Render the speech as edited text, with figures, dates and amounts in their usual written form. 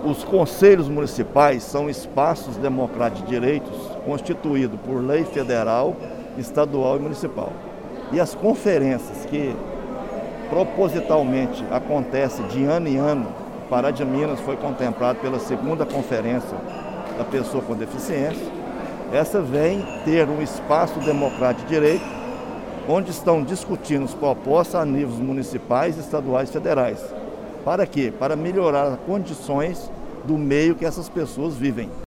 Os conselhos municipais são espaços democráticos de direitos constituídos por lei federal, estadual e municipal. E as conferências que propositalmente acontecem de ano em ano, Pará de Minas foi contemplado pela segunda conferência da pessoa com deficiência. Essa vem ter um espaço democrático de direito, onde estão discutindo as propostas a níveis municipais, estaduais e federais. Para quê? Para melhorar as condições do meio que essas pessoas vivem.